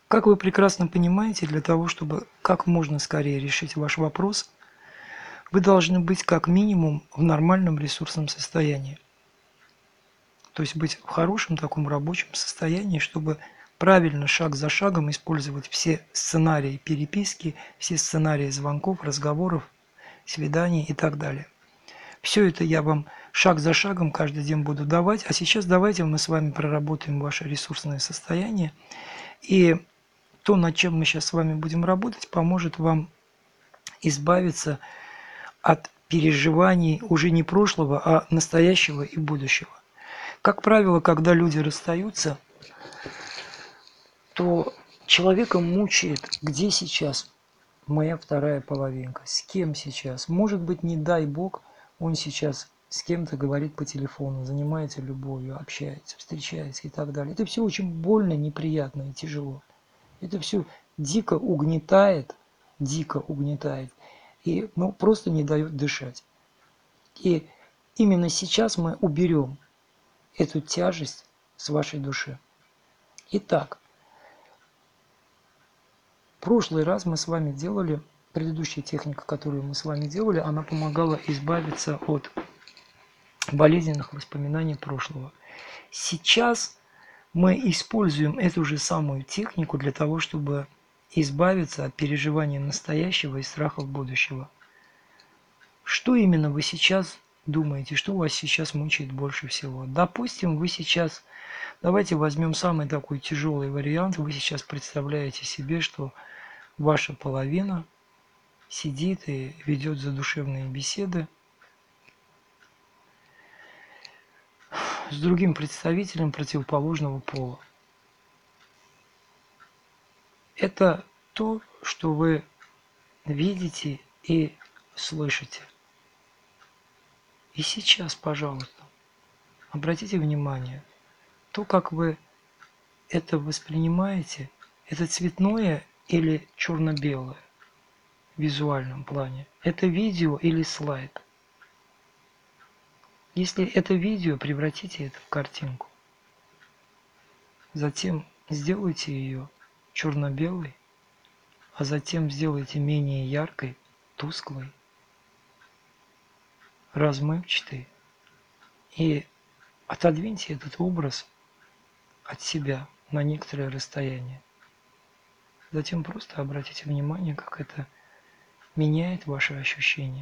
Как вы прекрасно понимаете, для того, чтобы как можно скорее решить ваш вопрос, вы должны быть как минимум в нормальном ресурсном состоянии. То есть быть в хорошем таком рабочем состоянии, чтобы правильно шаг за шагом использовать все сценарии переписки, все сценарии звонков, разговоров, свиданий и так далее. Все это я вам шаг за шагом каждый день буду давать. А сейчас давайте мы с вами проработаем ваше ресурсное состояние. И то, над чем мы сейчас с вами будем работать, поможет вам избавиться от переживаний уже не прошлого, а настоящего и будущего. Как правило, когда люди расстаются, то человека мучает, где сейчас моя вторая половинка, с кем сейчас. Может быть, не дай бог, он сейчас с кем-то говорит по телефону, занимается любовью, общается, встречается и так далее. Это все очень больно, неприятно и тяжело. Это все дико угнетает и просто не дает дышать. И именно сейчас мы уберем эту тяжесть с вашей души. Итак, в прошлый раз мы с вами делали, предыдущая техника, которую мы с вами делали, она помогала избавиться от болезненных воспоминаний прошлого. Сейчас мы используем эту же самую технику для того, чтобы избавиться от переживания настоящего и страхов будущего. Что именно вы сейчас думаете, что вас сейчас мучает больше всего? Допустим, вы сейчас, давайте возьмем самый такой тяжелый вариант, вы сейчас представляете себе, что ваша половина сидит и ведет задушевные беседы с другим представителем противоположного пола. Это то, что вы видите и слышите. И сейчас, пожалуйста, обратите внимание, то, как вы это воспринимаете, это цветное или черно-белое в визуальном плане, это видео или слайд. Если это видео, превратите это в картинку. Затем сделайте ее черно-белой, а затем сделайте менее яркой, тусклой, размывчатой и отодвиньте этот образ от себя на некоторое расстояние. Затем просто обратите внимание, как это меняет ваши ощущения.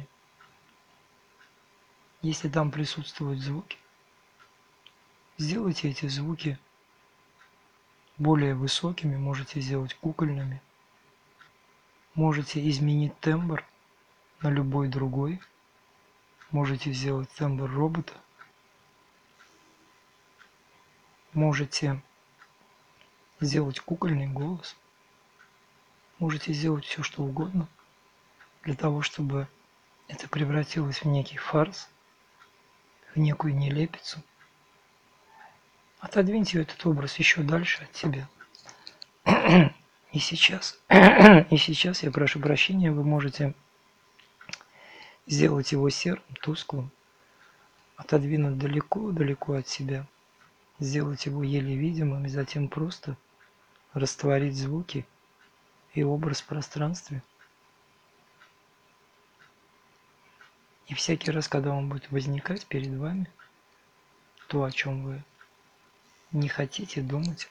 Если там присутствуют звуки, сделайте эти звуки более высокими, можете сделать кукольными, можете изменить тембр на любой другой, можете сделать тембр робота, можете сделать кукольный голос, можете сделать все, что угодно, для того, чтобы это превратилось в некий фарс, в некую нелепицу. Отодвиньте этот образ еще дальше от себя. И сейчас я прошу прощения, вы можете сделать его серым, тусклым, отодвинуть далеко от себя, сделать его еле видимым и затем просто растворить звуки и образ в пространстве. И всякий раз, когда он будет возникать перед вами, то, о чем вы не хотите думать,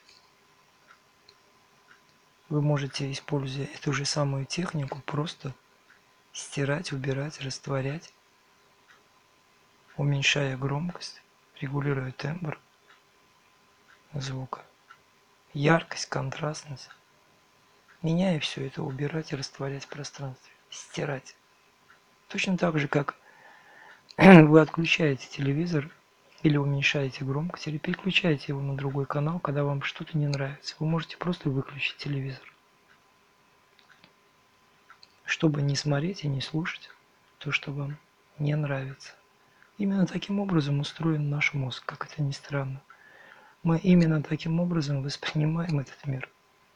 вы можете, используя эту же самую технику, просто стирать, убирать, растворять, уменьшая громкость, регулируя тембр звука, яркость, контрастность, меняя все это, убирать и растворять в пространстве, стирать. Точно так же, как вы отключаете телевизор или уменьшаете громкость, или переключаете его на другой канал, когда вам что-то не нравится. Вы можете просто выключить телевизор, чтобы не смотреть и не слушать то, что вам не нравится. Именно таким образом устроен наш мозг, как это ни странно. Мы именно таким образом воспринимаем этот мир.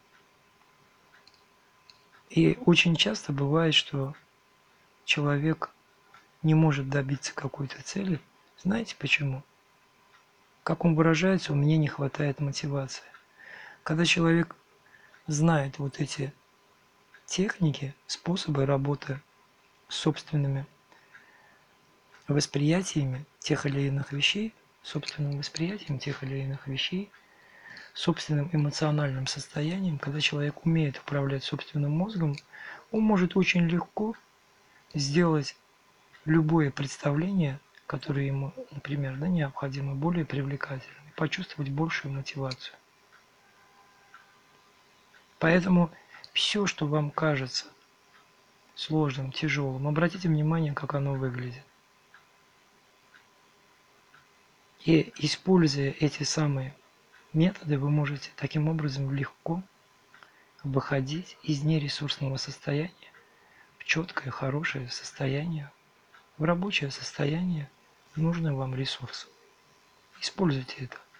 И очень часто бывает, что человек не может добиться какой-то цели. Знаете почему? Как он выражается, у меня не хватает мотивации. Когда человек знает вот эти техники, способы работы с собственными восприятиями тех или иных вещей, собственным восприятием тех или иных вещей, собственным эмоциональным состоянием, когда человек умеет управлять собственным мозгом, он может очень легко сделать любое представление, которое ему, например, необходимо, более привлекательным, почувствовать большую мотивацию. Поэтому все, что вам кажется сложным, тяжелым, обратите внимание, как оно выглядит. И используя эти самые методы, вы можете таким образом легко выходить из нересурсного состояния в четкое, хорошее состояние, в рабочее состояние, нужный вам ресурс. Используйте это.